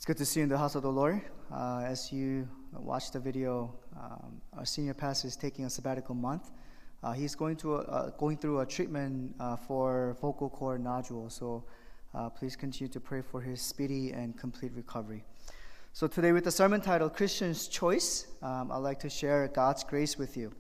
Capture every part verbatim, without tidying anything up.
It's good to see you in the house of the Lord. Uh, as you watch the video, um, our senior pastor is taking a sabbatical month. Uh, he's going through a, uh, going through a treatment uh, for vocal cord nodule. So uh, please continue to pray for his speedy and complete recovery. So today, with the sermon titled Christian's Choice, um, I'd like to share God's grace with you.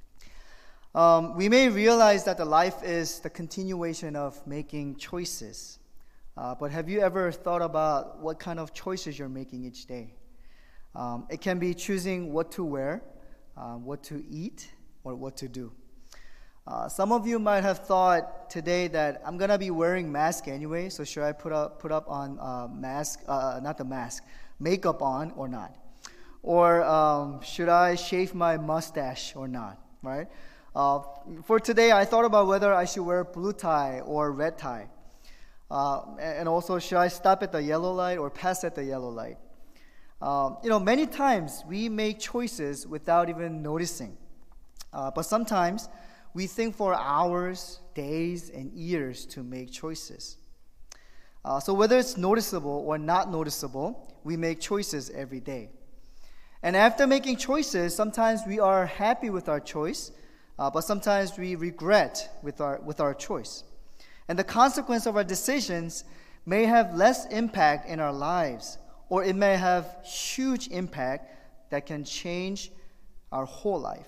Um, we may realize that the life is the continuation of making choices. Uh, but have you ever thought about what kind of choices you're making each day? Um, it can be choosing what to wear, uh, what to eat, or what to do. Uh, some of you might have thought today that I'm gonna be wearing mask anyway, so should I put up put up on uh, mask, uh, not the mask, makeup on or not? Or um, should I shave my mustache or not? Right? Uh, for today, I thought about whether I should wear blue tie or red tie. Uh, and also, should I stop at the yellow light or pass at the yellow light? Um, you know, many times we make choices without even noticing. Uh, but sometimes we think for hours, days, and years to make choices. Uh, so whether it's noticeable or not noticeable, we make choices every day. And after making choices, sometimes we are happy with our choice, uh, but sometimes we regret with our with our choice. And the consequence of our decisions may have less impact in our lives, or it may have huge impact that can change our whole life.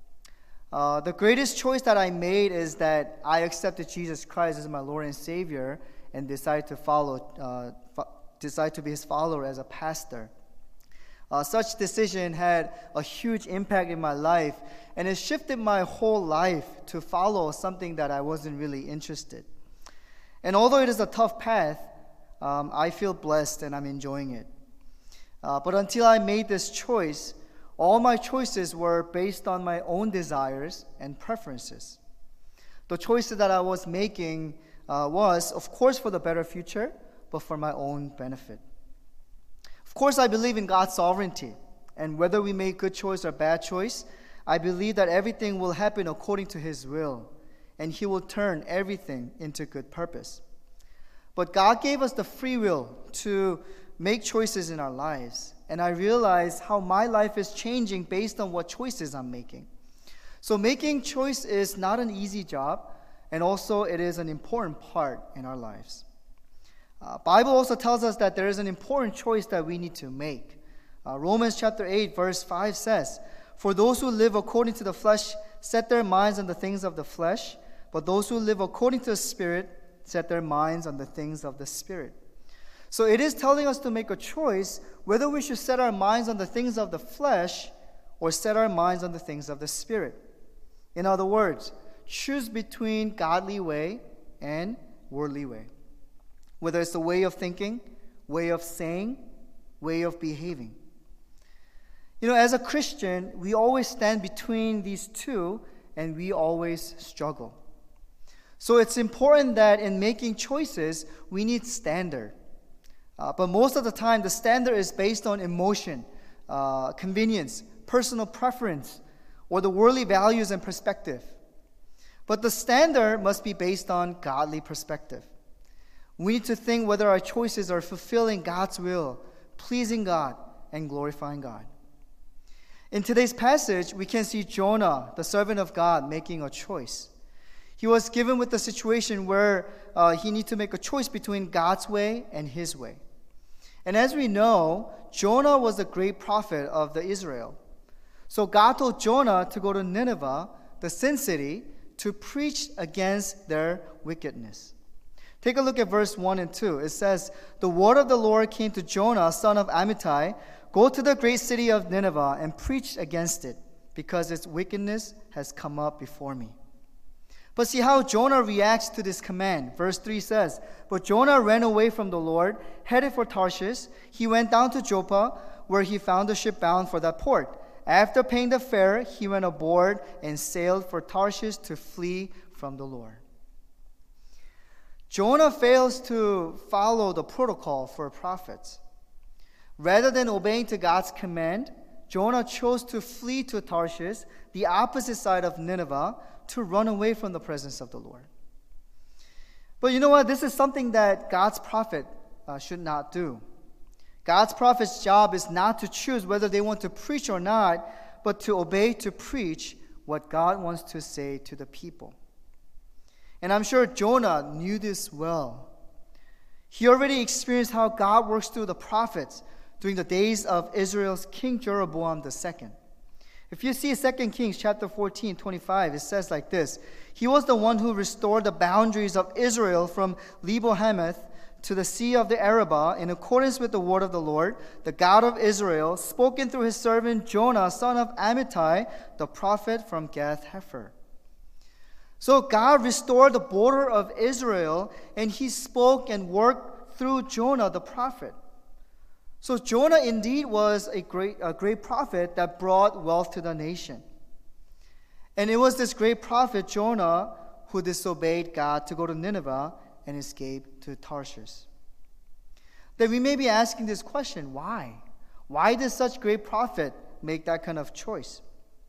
Uh, the greatest choice that I made is that I accepted Jesus Christ as my Lord and Savior and decided to follow, uh, fo- decided to be His follower as a pastor. Uh, such decision had a huge impact in my life, and it shifted my whole life to follow something that I wasn't really interested. And although it is a tough path, um, I feel blessed and I'm enjoying it. Uh, but until I made this choice, all my choices were based on my own desires and preferences. The choices that I was making uh, was, of course, for the better future, but for my own benefit. Of course, I believe in God's sovereignty. And whether we make good choice or bad choice, I believe that everything will happen according to His will. And He will turn everything into good purpose. But God gave us the free will to make choices in our lives. And I realize how my life is changing based on what choices I'm making. So making choice is not an easy job, and also it is an important part in our lives. Uh, Bible also tells us that there is an important choice that we need to make. Uh, Romans chapter eight, verse five says, "For those who live according to the flesh set their minds on the things of the flesh, but those who live according to the Spirit set their minds on the things of the Spirit." So it is telling us to make a choice whether we should set our minds on the things of the flesh or set our minds on the things of the Spirit. In other words, choose between godly way and worldly way. Whether it's the way of thinking, way of saying, way of behaving. You know, as a Christian, we always stand between these two and we always struggle. So it's important that in making choices, we need standard. Uh, but most of the time, the standard is based on emotion, uh, convenience, personal preference, or the worldly values and perspective. But the standard must be based on godly perspective. We need to think whether our choices are fulfilling God's will, pleasing God, and glorifying God. In today's passage, we can see Jonah, the servant of God, making a choice. He was given with the situation where uh, he needs to make a choice between God's way and his way. And as we know, Jonah was a great prophet of the Israel. So God told Jonah to go to Nineveh, the sin city, to preach against their wickedness. Take a look at verse one and two. It says, "The word of the Lord came to Jonah, son of Amittai, go to the great city of Nineveh and preach against it, because its wickedness has come up before me." But see how Jonah reacts to this command. Verse three says, "But Jonah ran away from the Lord, headed for Tarshish. He went down to Joppa, where he found a ship bound for that port. After paying the fare, he went aboard and sailed for Tarshish to flee from the Lord." Jonah fails to follow the protocol for prophets. Rather than obeying to God's command, Jonah chose to flee to Tarshish, the opposite side of Nineveh, to run away from the presence of the Lord. But you know what? This is something that God's prophet uh, should not do. God's prophet's job is not to choose whether they want to preach or not, but to obey, to preach what God wants to say to the people. And I'm sure Jonah knew this well. He already experienced how God works through the prophets during the days of Israel's King Jeroboam the second. If you see Second Kings chapter fourteen, twenty-five, it says like this: He was the one who restored the boundaries of Israel from Lebo-Hamath to the Sea of the Arabah in accordance with the word of the Lord, the God of Israel, spoken through his servant Jonah, son of Amittai, the prophet from Gath-hepher. So God restored the border of Israel, and he spoke and worked through Jonah the prophet. So Jonah indeed was a great, a great prophet that brought wealth to the nation. And it was this great prophet, Jonah, who disobeyed God to go to Nineveh and escape to Tarshish. Then we may be asking this question, why? Why did such great prophet make that kind of choice?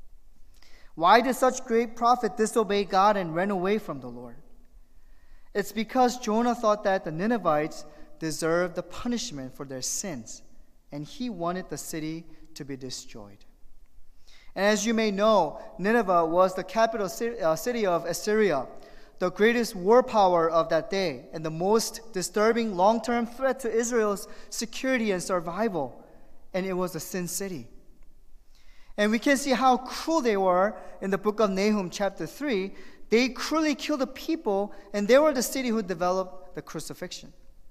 Why did such great prophet disobey God and run away from the Lord? It's because Jonah thought that the Ninevites deserved the punishment for their sins, and he wanted the city to be destroyed. And as you may know, Nineveh was the capital city of Assyria, the greatest war power of that day, and the most disturbing long-term threat to Israel's security and survival. And it was a sin city. And we can see how cruel they were in the book of Nahum chapter three. They cruelly killed the people, and they were the city who developed the crucifixion.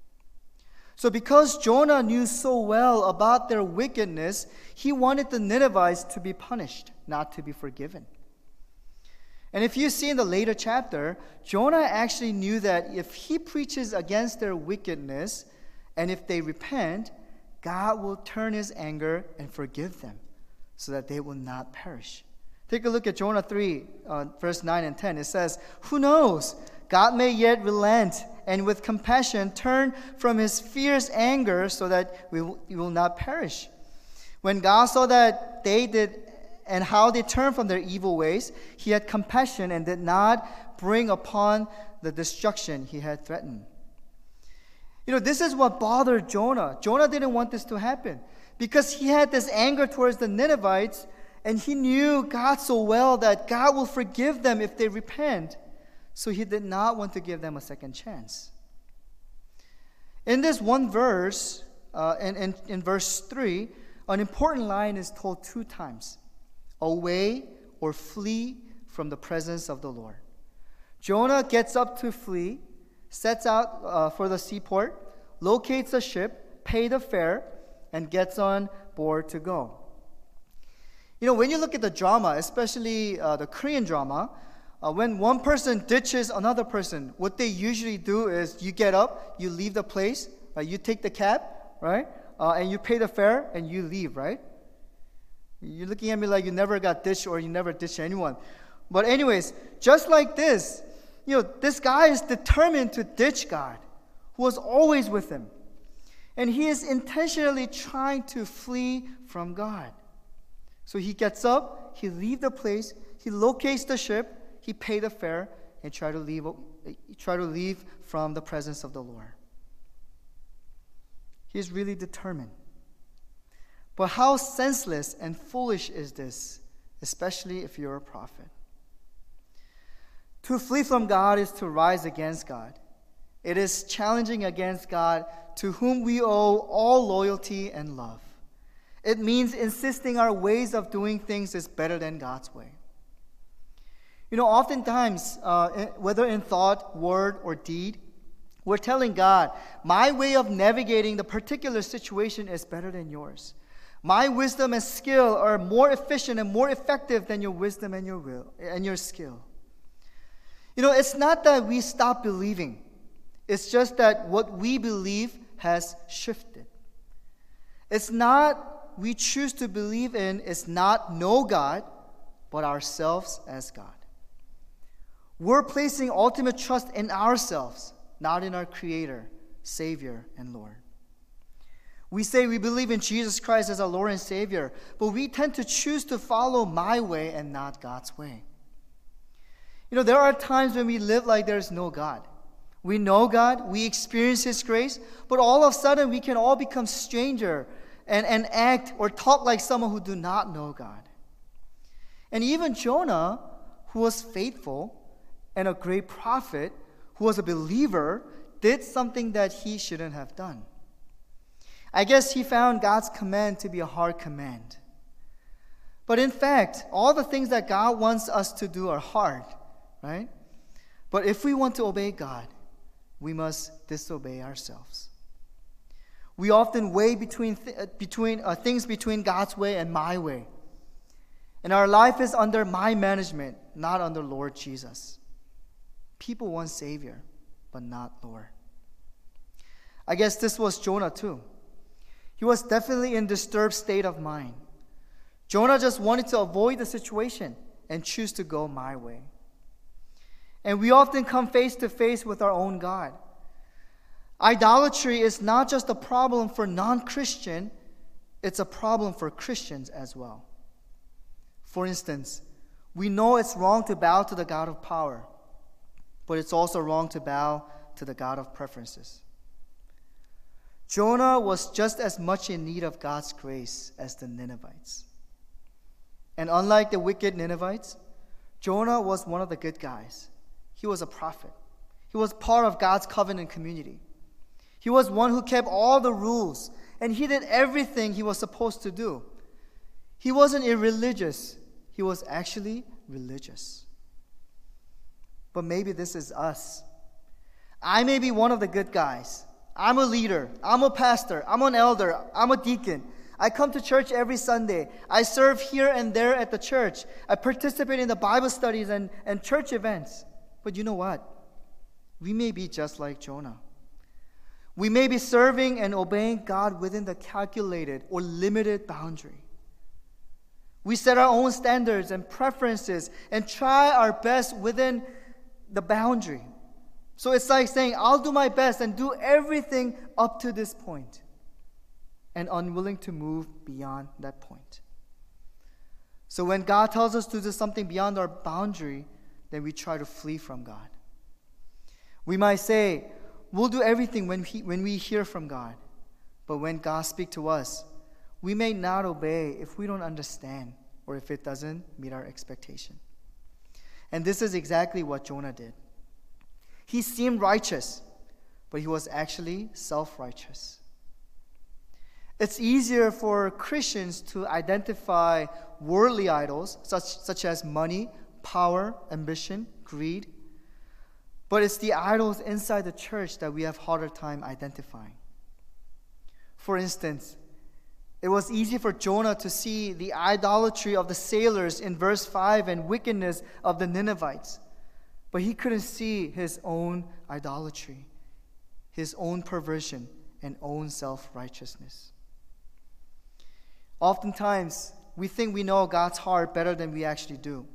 So because Jonah knew so well about their wickedness, he wanted the Ninevites to be punished, not to be forgiven. And if you see in the later chapter, Jonah actually knew that if he preaches against their wickedness, and if they repent, God will turn his anger and forgive them, so that they will not perish. Take a look at Jonah three, uh, verse nine and ten. It says, "Who knows? God may yet relent and with compassion turn from his fierce anger so that we will, we will not perish. When God saw that they did and how they turned from their evil ways, he had compassion and did not bring upon the destruction he had threatened." You know, this is what bothered Jonah. Jonah didn't want this to happen because he had this anger towards the Ninevites, and he knew God so well that God will forgive them if they repent. So he did not want to give them a second chance. In this one verse, uh, in, in, in verse three, an important line is told two times: away or flee from the presence of the Lord. Jonah gets up to flee, sets out uh, for the seaport, locates a ship, pays the fare, and gets on board to go. You know, when you look at the drama, especially uh, the Korean drama, uh, when one person ditches another person, what they usually do is you get up, you leave the place, right? You take the cab, right? Uh, and you pay the fare, and you leave, right? You're looking at me like you never got ditched or you never ditched anyone. But anyways, just like this, you know, this guy is determined to ditch God, who was always with him. And he is intentionally trying to flee from God. So he gets up, he leaves the place, he locates the ship, he pays the fare, and try to leave, try to leave from the presence of the Lord. He is really determined. But how senseless and foolish is this, especially if you're a prophet? To flee from God is to rise against God. It is challenging against God, to whom we owe all loyalty and love. It means insisting our ways of doing things is better than God's way. You know, oftentimes, uh, whether in thought, word, or deed, we're telling God, my way of navigating the particular situation is better than yours. My wisdom and skill are more efficient and more effective than your wisdom and your will and your skill. You know, it's not that we stop believing. It's just that what we believe has shifted. It's not we choose to believe in is not know God, but ourselves as God. We're placing ultimate trust in ourselves, not in our Creator, Savior, and Lord. We say we believe in Jesus Christ as our Lord and Savior, but we tend to choose to follow my way and not God's way. You know, there are times when we live like there's no God. We know God, we experience His grace, but all of a sudden we can all become stranger and, and act or talk like someone who do not know God. And even Jonah, who was faithful and a great prophet, who was a believer, did something that he shouldn't have done. I guess he found God's command to be a hard command. But in fact, all the things that God wants us to do are hard, right? But if we want to obey God, we must disobey ourselves. We often weigh between, th- between uh, things between God's way and my way. And our life is under my management, not under Lord Jesus. People want Savior, but not Lord. I guess this was Jonah too. He was definitely in a disturbed state of mind. Jonah just wanted to avoid the situation and choose to go my way. And we often come face to face with our own God. Idolatry is not just a problem for non-Christian, it's a problem for Christians as well. For instance, we know it's wrong to bow to the God of power, but it's also wrong to bow to the God of preferences. Jonah was just as much in need of God's grace as the Ninevites. And unlike the wicked Ninevites, Jonah was one of the good guys. He was a prophet. He was part of God's covenant community. He was one who kept all the rules, and he did everything he was supposed to do. He wasn't irreligious. He was actually religious. But maybe this is us. I may be one of the good guys. I'm a leader. I'm a pastor. I'm an elder. I'm a deacon. I come to church every Sunday. I serve here and there at the church. I participate in the Bible studies and, and church events. But you know what? We may be just like Jonah. We may be serving and obeying God within the calculated or limited boundary. We set our own standards and preferences and try our best within the boundary. So it's like saying, I'll do my best and do everything up to this point, and unwilling to move beyond that point. So when God tells us to do something beyond our boundary, then we try to flee from God. We might say, we'll do everything when, he, when we hear from God. But when God speaks to us, we may not obey if we don't understand or if it doesn't meet our expectation. And this is exactly what Jonah did. He seemed righteous, but he was actually self-righteous. It's easier for Christians to identify worldly idols, such, such as money, power, ambition, greed. But it's the idols inside the church that we have harder time identifying. For instance, it was easy for Jonah to see the idolatry of the sailors in verse five and wickedness of the Ninevites. But he couldn't see his own idolatry, his own perversion, and own self-righteousness. Oftentimes, we think we know God's heart better than we actually do.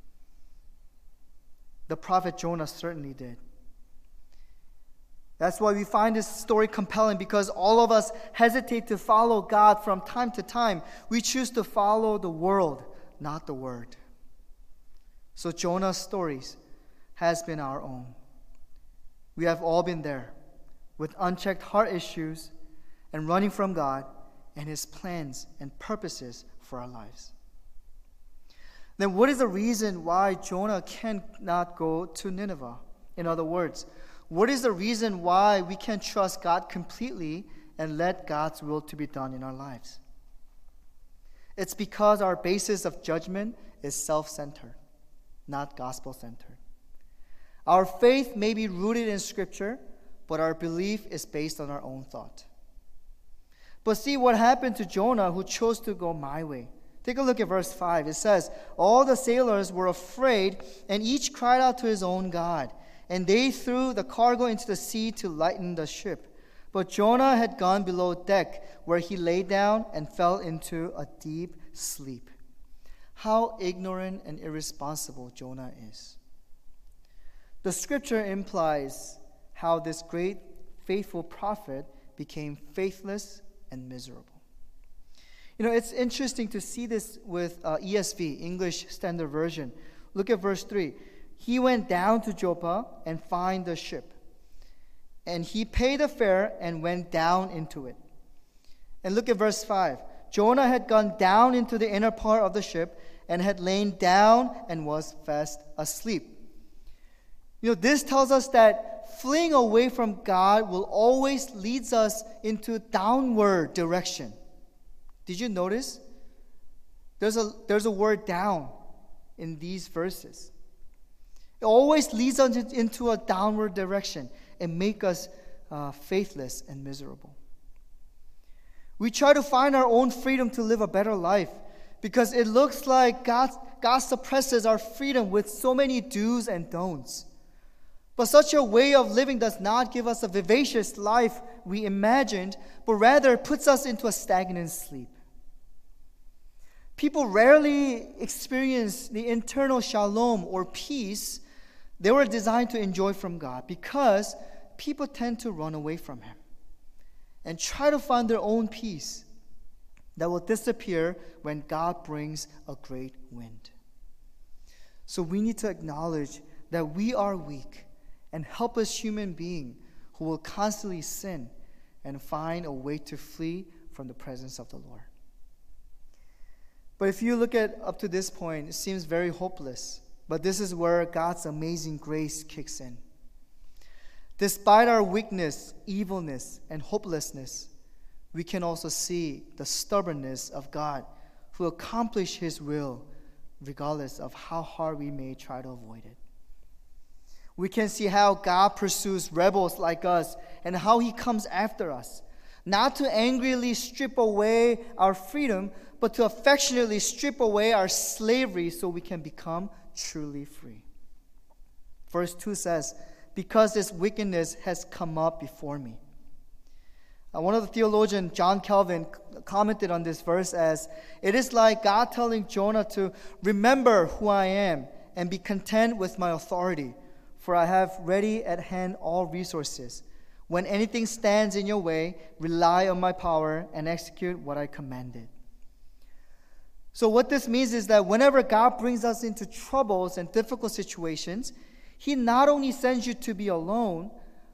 The prophet Jonah certainly did. That's why we find this story compelling, because all of us hesitate to follow God from time to time. We choose to follow the world, not the word. So Jonah's stories has been our own. We have all been there with unchecked heart issues and running from God and His plans and purposes for our lives. Then what is the reason why Jonah cannot go to Nineveh? In other words, what is the reason why we can trust God completely and let God's will to be done in our lives? It's because our basis of judgment is self-centered, not gospel-centered. Our faith may be rooted in Scripture, but our belief is based on our own thought. But see what happened to Jonah, who chose to go my way. Take a look at verse five. It says, all the sailors were afraid, and each cried out to his own God. And they threw the cargo into the sea to lighten the ship. But Jonah had gone below deck, where he lay down and fell into a deep sleep. How ignorant and irresponsible Jonah is. The scripture implies how this great faithful prophet became faithless and miserable. You know, it's interesting to see this with uh, E S V, English Standard Version. Look at verse three. He went down to Joppa and found the ship. And he paid the fare and went down into it. And look at verse five. Jonah had gone down into the inner part of the ship and had lain down and was fast asleep. You know, this tells us that fleeing away from God will always lead us into downward direction. Did you notice? There's a, there's a word down in these verses. It always leads us into a downward direction and make us uh, faithless and miserable. We try to find our own freedom to live a better life because it looks like God, God suppresses our freedom with so many do's and don'ts. But such a way of living does not give us a vivacious life we imagined, but rather puts us into a stagnant sleep. People rarely experience the internal shalom or peace they were designed to enjoy from God because people tend to run away from Him and try to find their own peace that will disappear when God brings a great wind. So we need to acknowledge that we are weak and helpless human beings who will constantly sin and find a way to flee from the presence of the Lord. But if you look at up to this point, it seems very hopeless. But this is where God's amazing grace kicks in. Despite our weakness, evilness, and hopelessness, we can also see the stubbornness of God who accomplishes His will regardless of how hard we may try to avoid it. We can see how God pursues rebels like us and how He comes after us, not to angrily strip away our freedom, but to affectionately strip away our slavery so we can become truly free. Verse two says, because this wickedness has come up before me. Uh, one of the theologians, John Calvin, commented on this verse as, it is like God telling Jonah to remember who I am and be content with my authority, for I have ready at hand all resources. When anything stands in your way, rely on my power and execute what I commanded. So what this means is that whenever God brings us into troubles and difficult situations, He not only sends you to be alone,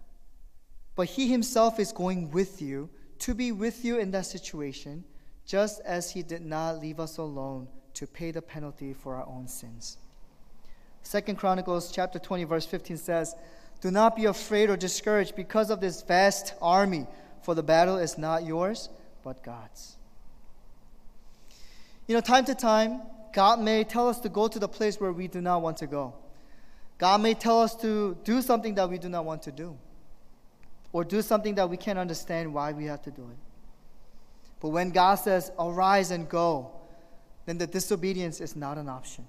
but He Himself is going with you to be with you in that situation, just as He did not leave us alone to pay the penalty for our own sins. Second Chronicles chapter twenty, verse fifteen says, do not be afraid or discouraged because of this vast army, for the battle is not yours, but God's. You know, time to time, God may tell us to go to the place where we do not want to go. God may tell us to do something that we do not want to do, or do something that we can't understand why we have to do it. But when God says, arise and go, then the disobedience is not an option.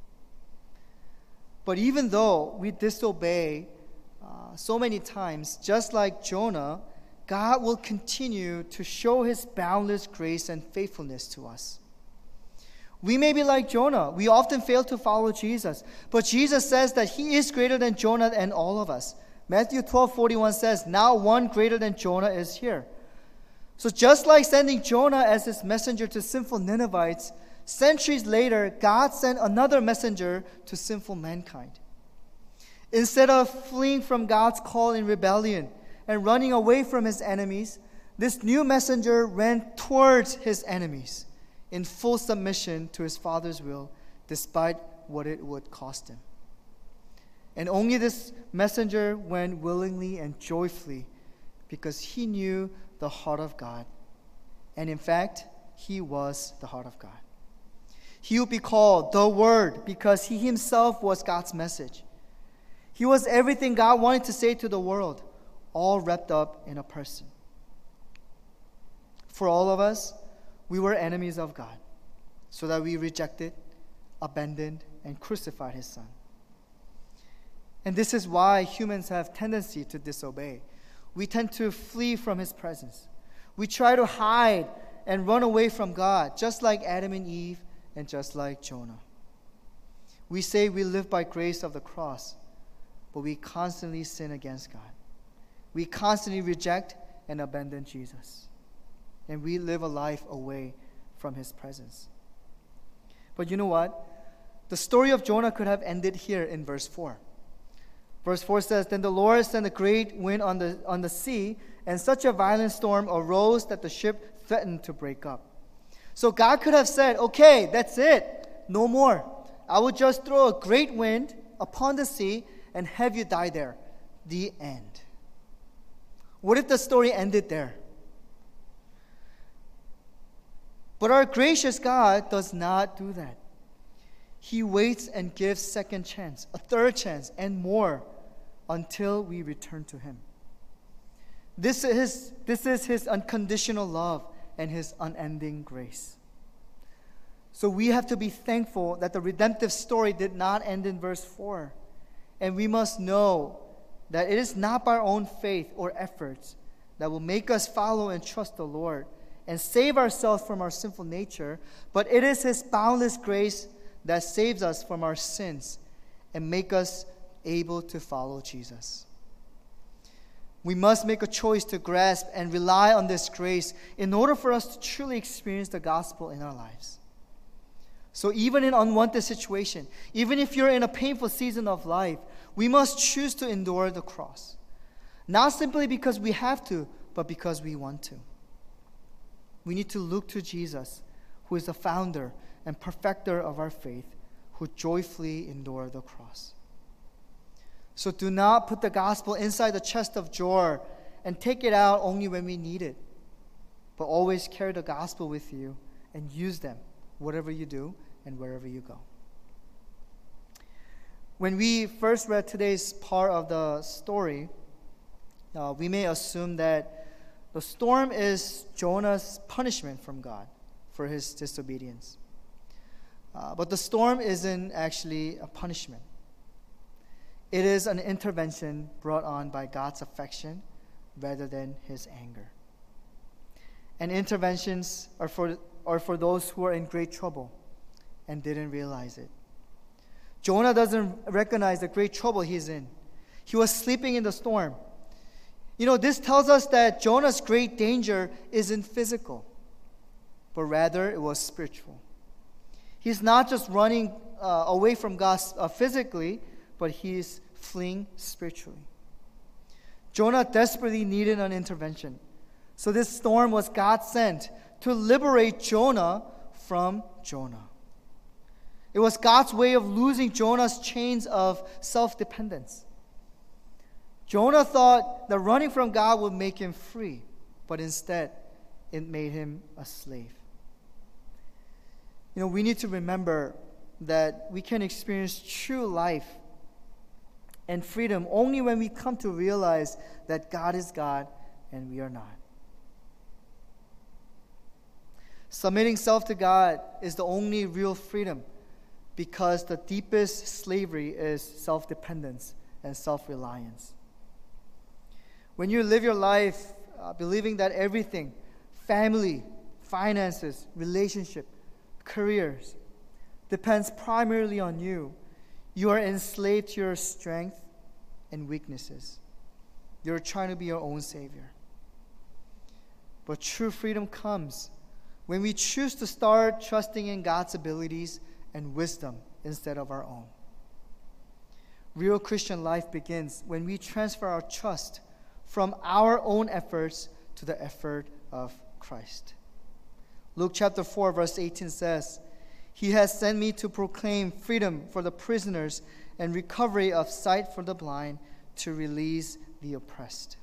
But even though we disobey uh, so many times, just like Jonah, God will continue to show His boundless grace and faithfulness to us. We may be like Jonah. We often fail to follow Jesus. But Jesus says that He is greater than Jonah and all of us. Matthew twelve forty-one says, now one greater than Jonah is here. So just like sending Jonah as His messenger to sinful Ninevites, centuries later, God sent another messenger to sinful mankind. Instead of fleeing from God's call in rebellion and running away from His enemies, this new messenger ran towards His enemies in full submission to His Father's will, despite what it would cost Him. And only this messenger went willingly and joyfully because he knew the heart of God. And in fact, he was the heart of God. He would be called the Word because he himself was God's message. He was everything God wanted to say to the world, all wrapped up in a person. For all of us, we were enemies of God, so that we rejected, abandoned, and crucified His Son. And this is why humans have tendency to disobey. We tend to flee from His presence. We try to hide and run away from God, just like Adam and Eve and just like Jonah. We say we live by grace of the cross, but we constantly sin against God. We constantly reject and abandon Jesus. And we live a life away from His presence. But you know what? The story of Jonah could have ended here in verse four. Verse four says, Then the Lord sent a great wind on the, on the sea, and such a violent storm arose that the ship threatened to break up. So God could have said, okay, that's it, no more. I will just throw a great wind upon the sea and have you die there. The end. What if the story ended there? But our gracious God does not do that. He waits and gives second chance, a third chance, and more until we return to Him. This is His, this is His unconditional love and His unending grace. So we have to be thankful that the redemptive story did not end in verse four. And we must know that it is not by our own faith or efforts that will make us follow and trust the Lord and save ourselves from our sinful nature, but it is His boundless grace that saves us from our sins and make us able to follow Jesus. We must make a choice to grasp and rely on this grace in order for us to truly experience the gospel in our lives. So even in unwanted situation, even if you're in a painful season of life, we must choose to endure the cross. Not simply because we have to, but because we want to. We need to look to Jesus, who is the founder and perfecter of our faith, who joyfully endured the cross. So do not put the gospel inside the chest of drawer and take it out only when we need it, but always carry the gospel with you and use them, whatever you do and wherever you go. When we first read today's part of the story, uh, we may assume that the storm is Jonah's punishment from God for his disobedience. Uh, but the storm isn't actually a punishment. It is an intervention brought on by God's affection rather than His anger. And interventions are for, are for those who are in great trouble and didn't realize it. Jonah doesn't recognize the great trouble he's in. He was sleeping in the storm. You know, this tells us that Jonah's great danger isn't physical, but rather it was spiritual. He's not just running uh, away from God uh, physically, but he's fleeing spiritually. Jonah desperately needed an intervention. So this storm was God sent to liberate Jonah from Jonah. It was God's way of losing Jonah's chains of self-dependence. Jonah thought that running from God would make him free, but instead it made him a slave. You know, we need to remember that we can experience true life and freedom only when we come to realize that God is God and we are not. Submitting self to God is the only real freedom, because the deepest slavery is self-dependence and self-reliance. When you live your life uh, believing that everything, family, finances, relationship, careers, depends primarily on you, you are enslaved to your strength and weaknesses. You're trying to be your own savior. But true freedom comes when we choose to start trusting in God's abilities and wisdom instead of our own. Real Christian life begins when we transfer our trust from our own efforts to the effort of Christ. Luke chapter four, verse eighteen says, He has sent me to proclaim freedom for the prisoners and recovery of sight for the blind, to release the oppressed.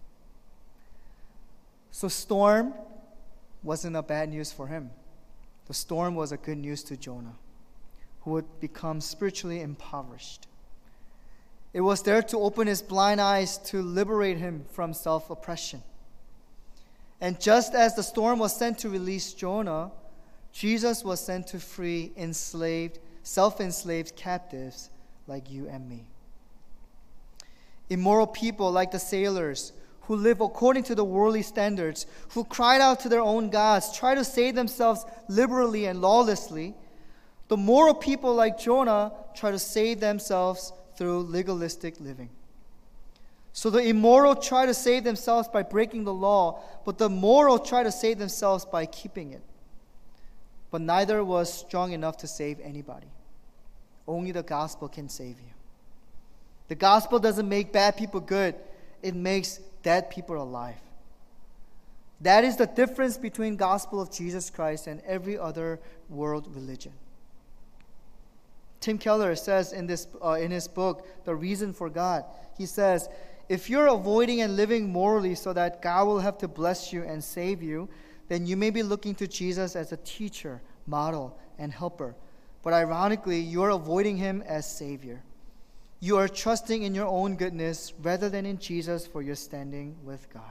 So storm wasn't a bad news for him. The storm was a good news to Jonah, who would become spiritually impoverished. It was there to open his blind eyes to liberate him from self-oppression. And just as the storm was sent to release Jonah, Jesus was sent to free enslaved, self-enslaved captives like you and me. Immoral people like the sailors who live according to the worldly standards, who cried out to their own gods, try to save themselves liberally and lawlessly. The moral people like Jonah try to save themselves through legalistic living. So the immoral try to save themselves by breaking the law, but the moral try to save themselves by keeping it. But neither was strong enough to save anybody. Only the gospel can save you. The gospel doesn't make bad people good. It makes dead people alive. That is the difference between gospel of Jesus Christ and every other world religion. Tim Keller says in this uh, in his book, The Reason for God, he says, if you're avoiding and living morally so that God will have to bless you and save you, then you may be looking to Jesus as a teacher, model, and helper. But ironically, you're avoiding him as Savior. You are trusting in your own goodness rather than in Jesus for your standing with God.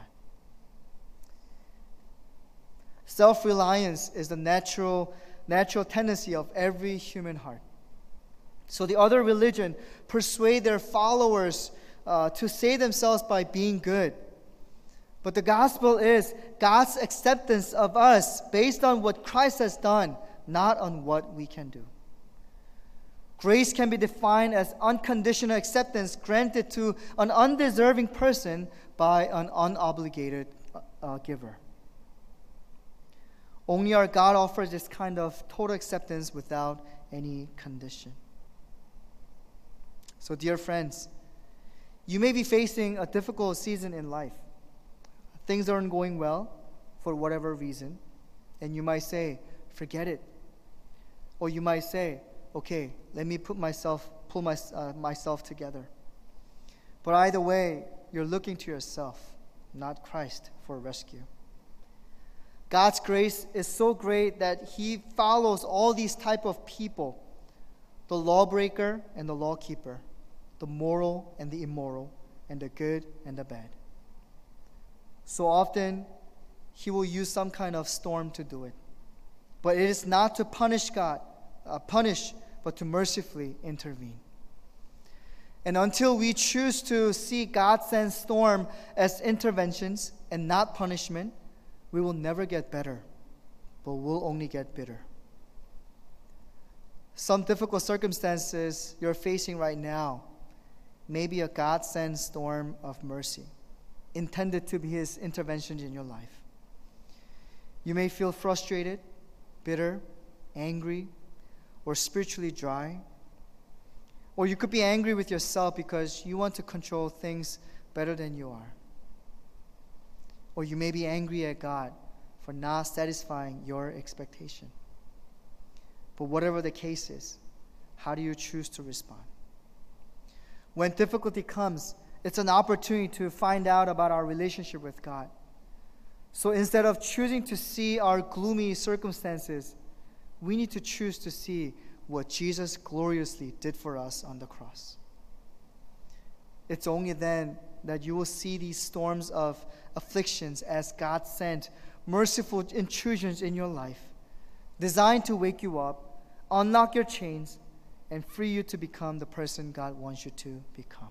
Self-reliance is the natural, natural tendency of every human heart. So the other religion persuade their followers uh, to save themselves by being good. But the gospel is God's acceptance of us based on what Christ has done, not on what we can do. Grace can be defined as unconditional acceptance granted to an undeserving person by an unobligated uh, giver. Only our God offers this kind of total acceptance without any condition. So, dear friends, you may be facing a difficult season in life. Things aren't going well for whatever reason. And you might say, forget it. Or you might say, okay, let me put myself, pull my, uh, myself together. But either way, you're looking to yourself, not Christ, for rescue. God's grace is so great that he follows all these type of people, the lawbreaker and the lawkeeper, the moral and the immoral, and the good and the bad. So often, he will use some kind of storm to do it. But it is not to punish God, uh, punish, but to mercifully intervene. And until we choose to see God send storm as interventions and not punishment, we will never get better, but we'll only get bitter. Some difficult circumstances you're facing right now may be a God-sent storm of mercy, intended to be his interventions in your life. You may feel frustrated, bitter, angry, or spiritually dry. Or you could be angry with yourself because you want to control things better than you are. Or you may be angry at God for not satisfying your expectation. But whatever the case is, how do you choose to respond? When difficulty comes, it's an opportunity to find out about our relationship with God. So instead of choosing to see our gloomy circumstances, we need to choose to see what Jesus gloriously did for us on the cross. It's only then that you will see these storms of afflictions as God sent merciful intrusions in your life, designed to wake you up, unlock your chains, and free you to become the person God wants you to become.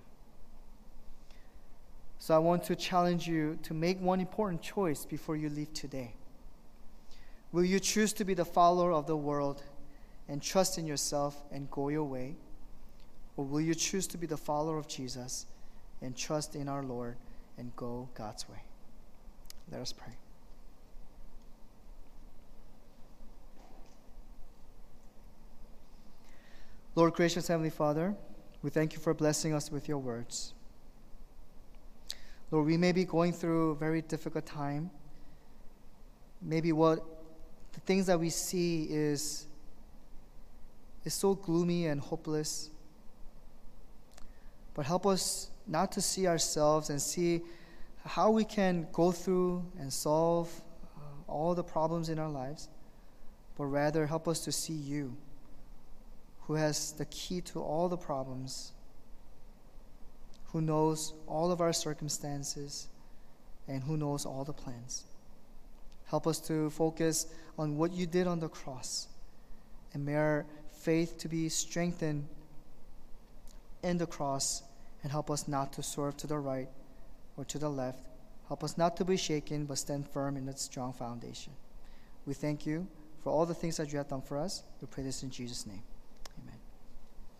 So I want to challenge you to make one important choice before you leave today. Will you choose to be the follower of the world and trust in yourself and go your way? Or will you choose to be the follower of Jesus and trust in our Lord and go God's way? Let us pray. Lord, gracious Heavenly Father, we thank you for blessing us with your words. Lord, we may be going through a very difficult time. Maybe what the things that we see is, is so gloomy and hopeless. But help us not to see ourselves and see how we can go through and solve uh, all the problems in our lives, but rather help us to see you, who has the key to all the problems, who knows all of our circumstances, and who knows all the plans. Help us to focus on what you did on the cross, and may our faith to be strengthened in the cross, and help us not to swerve to the right or to the left. Help us not to be shaken, but stand firm in its strong foundation. We thank you for all the things that you have done for us. We pray this in Jesus' name.